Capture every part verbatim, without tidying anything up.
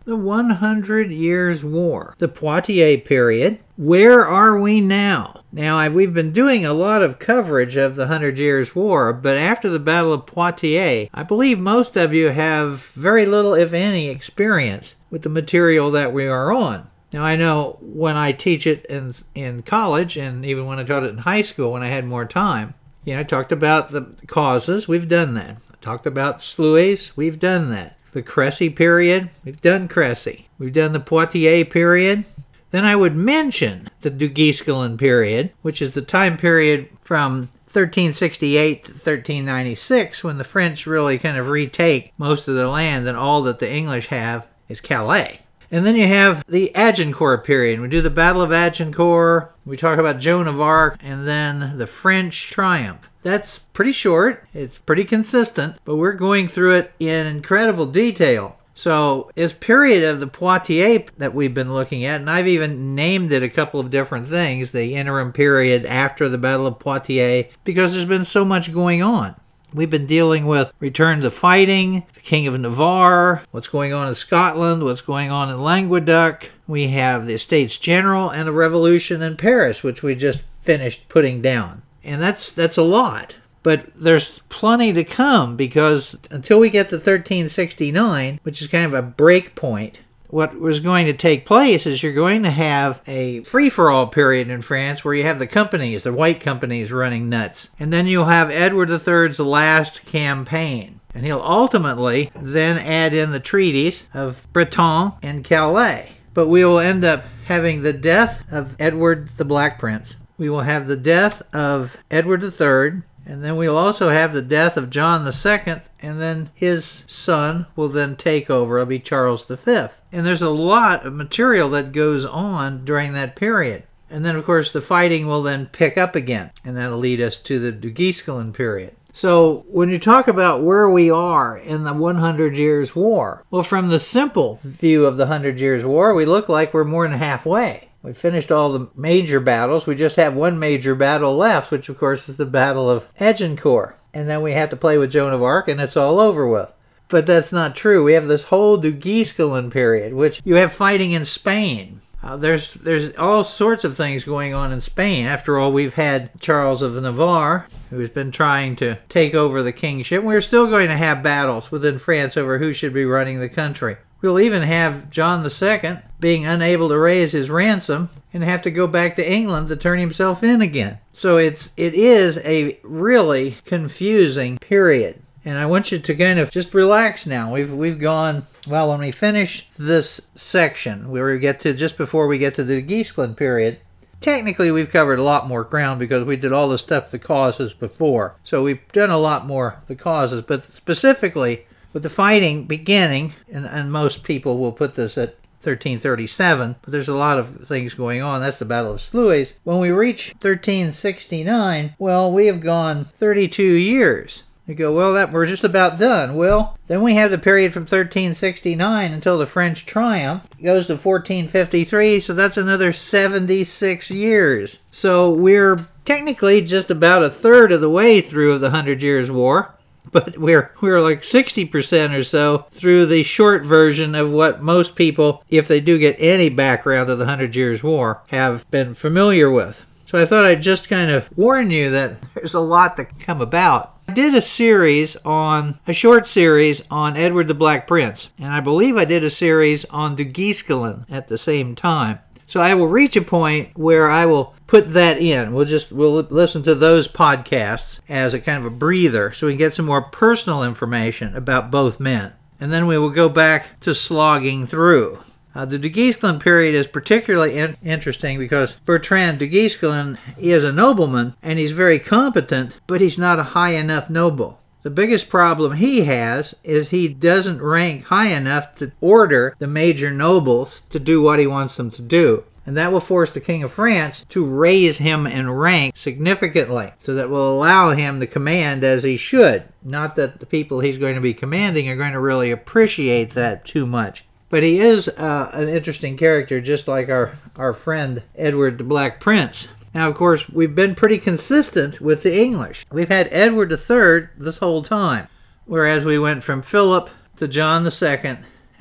The one hundred Years' War, the Poitiers period. Where are we now? Now, I, we've been doing a lot of coverage of the Hundred Years' War, but after the Battle of Poitiers, I believe most of you have very little, if any, experience with the material that we are on. Now, I know when I teach it in, in college, and even when I taught it in high school when I had more time, you know, I talked about the causes, we've done that. I talked about Sluys, we've done that. The Crécy period, we've done Crécy. We've done the Poitiers period. Then I would mention the Du Guesclin period, which is the time period from thirteen sixty-eight to thirteen ninety-six, when the French really kind of retake most of the land, and all that the English have is Calais. And then you have the Agincourt period. We do the Battle of Agincourt, we talk about Joan of Arc, and then the French triumph. That's pretty short, it's pretty consistent, but we're going through it in incredible detail. So this period of the Poitiers that we've been looking at, and I've even named it a couple of different things, the interim period after the Battle of Poitiers, because there's been so much going on. We've been dealing with return to fighting, the King of Navarre, what's going on in Scotland, what's going on in Languedoc. We have the Estates General and the revolution in Paris, which we just finished putting down. And that's that's a lot. But there's plenty to come, because until we get to thirteen sixty-nine, which is kind of a break point, what was going to take place is you're going to have a free-for-all period in France where you have the companies, the white companies, running nuts. And then you'll have Edward the Third's last campaign. And he'll ultimately then add in the treaties of Breton and Calais. But we will end up having the death of Edward the Black Prince. We will have the death of Edward the Third. And then we'll also have the death of John the Second, and then his son will then take over. It'll be Charles the Fifth. And there's a lot of material that goes on during that period. And then, of course, the fighting will then pick up again, and that'll lead us to the Du Guesclin period. So when you talk about where we are in the one hundred Years' War, well, from the simple view of the one hundred Years' War, we look like we're more than halfway. We finished all the major battles. We just have one major battle left, which of course is the Battle of Agincourt. And then we have to play with Joan of Arc, and it's all over with. But that's not true. We have this whole Du Guesclin period, which you have fighting in Spain. Uh, there's there's all sorts of things going on in Spain. After all, we've had Charles of Navarre, who's been trying to take over the kingship. We're still going to have battles within France over who should be running the country. We'll even have John the Second being unable to raise his ransom and have to go back to England to turn himself in again. So it's it is a really confusing period. And I want you to kind of just relax now. We've we've gone, well, when we finish this section, where we get to just before we get to the Guesclin period, technically we've covered a lot more ground because we did all the stuff, the causes before. So we've done a lot more the causes, but specifically with the fighting beginning, and, and most people will put this at thirteen thirty-seven, but there's a lot of things going on. That's the Battle of Sluys. When we reach thirteen sixty-nine, well, we have gone thirty-two years. You go, well, that we're just about done. Well, then we have the period from thirteen sixty-nine until the French triumph. It goes to fourteen fifty-three, so that's another seventy-six years. So we're technically just about a third of the way through the Hundred Years' War. But we're we're like sixty percent or so through the short version of what most people, if they do get any background of the Hundred Years' War, have been familiar with. So I thought I'd just kind of warn you that there's a lot to come about. I did a series on, a short series on Edward the Black Prince, and I believe I did a series on Du Guesclin at the same time. So I will reach a point where I will put that in. We'll just we'll listen to those podcasts as a kind of a breather so we can get some more personal information about both men. And then we will go back to slogging through. Uh, the Du Guesclin period is particularly in- interesting because Bertrand du Guesclin is a nobleman and he's very competent, but he's not a high enough noble. The biggest problem he has is he doesn't rank high enough to order the major nobles to do what he wants them to do. And that will force the King of France to raise him in rank significantly, so that will allow him to command as he should. Not that the people he's going to be commanding are going to really appreciate that too much. But he is uh, an interesting character, just like our, our friend Edward the Black Prince. Now, of course, we've been pretty consistent with the English. We've had Edward the Third this whole time, whereas we went from Philip to John the Second,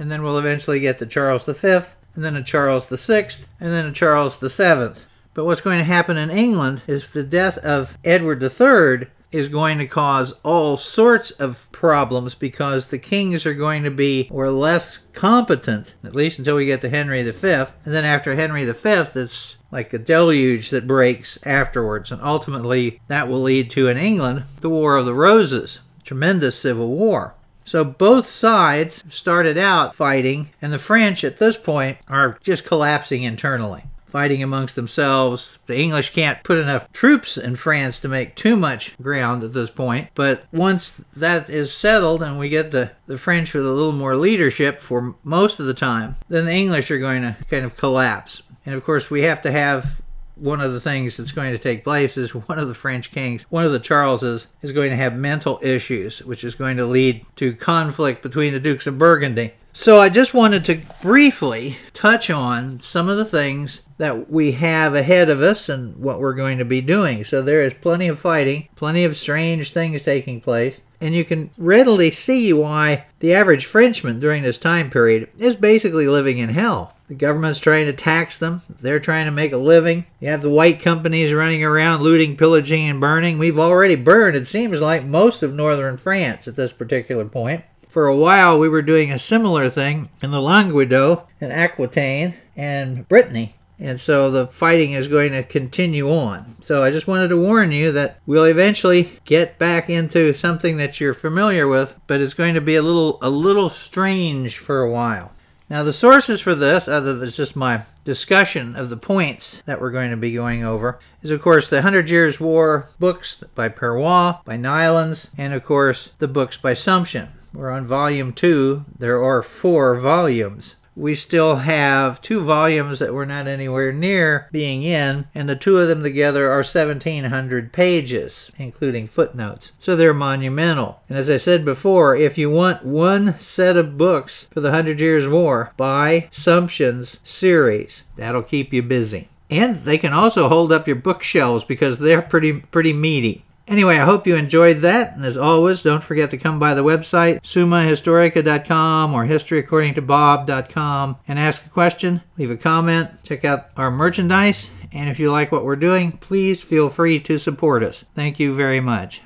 and then we'll eventually get to Charles the Fifth, and then a Charles the Sixth, and then a Charles the Seventh. But what's going to happen in England is the death of Edward the Third is going to cause all sorts of problems because the kings are going to be or less competent, at least until we get to Henry the Fifth. And then after Henry the Fifth, it's like a deluge that breaks afterwards. And ultimately, that will lead to, in England, the War of the Roses, tremendous civil war. So both sides started out fighting, and the French at this point are just collapsing internally, fighting amongst themselves. The English can't put enough troops in France to make too much ground at this point. But once that is settled and we get the, the French with a little more leadership for most of the time, then the English are going to kind of collapse. And of course, we have to have one of the things that's going to take place is one of the French kings, one of the Charleses, is going to have mental issues, which is going to lead to conflict between the Dukes of Burgundy. So I just wanted to briefly touch on some of the things that we have ahead of us and what we're going to be doing. So there is plenty of fighting, plenty of strange things taking place, and you can readily see why the average Frenchman during this time period is basically living in hell. The government's trying to tax them. They're trying to make a living. You have the white companies running around looting, pillaging, and burning. We've already burned, it seems like, most of northern France at this particular point. For a while, we were doing a similar thing in the Languedoc and Aquitaine and Brittany. And so the fighting is going to continue on. So I just wanted to warn you that we'll eventually get back into something that you're familiar with, but it's going to be a little a little strange for a while. Now the sources for this, other than just my discussion of the points that we're going to be going over, is of course the Hundred Years' War books by Perrois, by Nylans, and of course the books by Sumption. We're on volume two. There are four volumes. We still have two volumes that we're not anywhere near being in, and the two of them together are seventeen hundred pages, including footnotes. So they're monumental. And as I said before, if you want one set of books for the Hundred Years' War, buy Sumption's series. That'll keep you busy. And they can also hold up your bookshelves because they're pretty pretty meaty. Anyway, I hope you enjoyed that, and as always, don't forget to come by the website, summa historica dot com or history according to bob dot com, and ask a question, leave a comment, check out our merchandise, and if you like what we're doing, please feel free to support us. Thank you very much.